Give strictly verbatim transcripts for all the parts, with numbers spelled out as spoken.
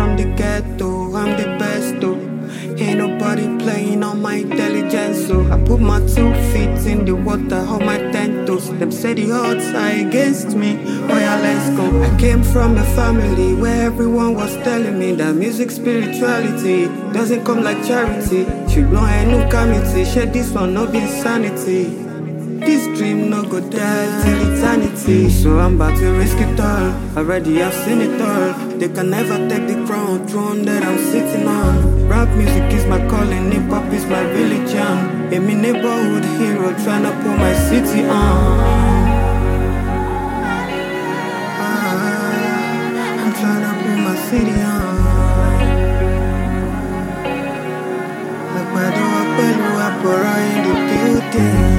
from the ghetto, I'm the best though. Ain't nobody playing on my intelligence, so I put my two feet in the water, on my ten toes. Them say the odds are against me, oh yeah, let's go. I came from a family where everyone was telling me that music spirituality doesn't come like charity. Ṣùgbọ́n ẹnu ká mi ti ṣe this one no be insanity. This dream no go die till eternity. So I'm about to risk it all, already I've seen it all. They can never take the crown, throne that I'm sitting on. Rap music is my calling, hip hop is my religion. I'm a neighborhood hero trying to put my city on. Ah, I'm trying to put my city on. Like my door, Pelu, Apora in the building.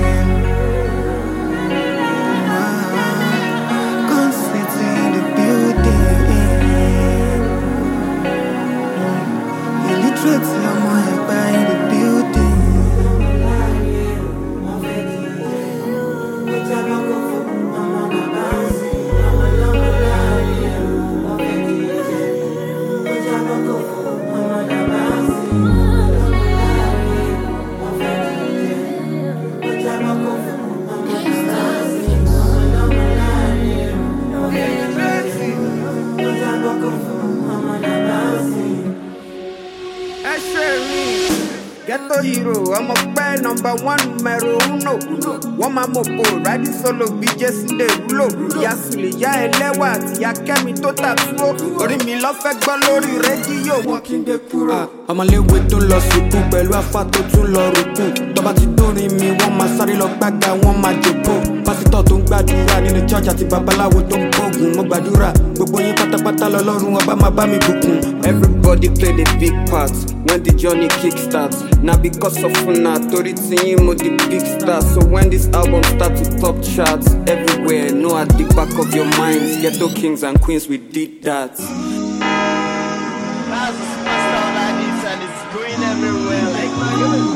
Ghetto hero, I'm a bad number one, numero uno. One man mopo, riding solo, be just in the rulo. Yasuli, ya elewa, ya kemi to tattoo. Ori mi love fake balori radio, walking the kuro. I'm a little bit too lost, suku, belu afato too low, ruku. Tobati dori mi, one ma sari lock back, one ma joko. Pasito tung badura, in the church, ati babalawo tung pogun, mo badura. Gbogbo yin patapata lolorun, oba ma ba mi bukun. Everybody play the big part when the journey kickstarts. Now because of Funa, Tori Tiyimo the big star. So when this album starts to top charts everywhere, know at the back of your minds, Ghetto Kings and Queens, we did that. That's a superstar like this and it's going everywhere like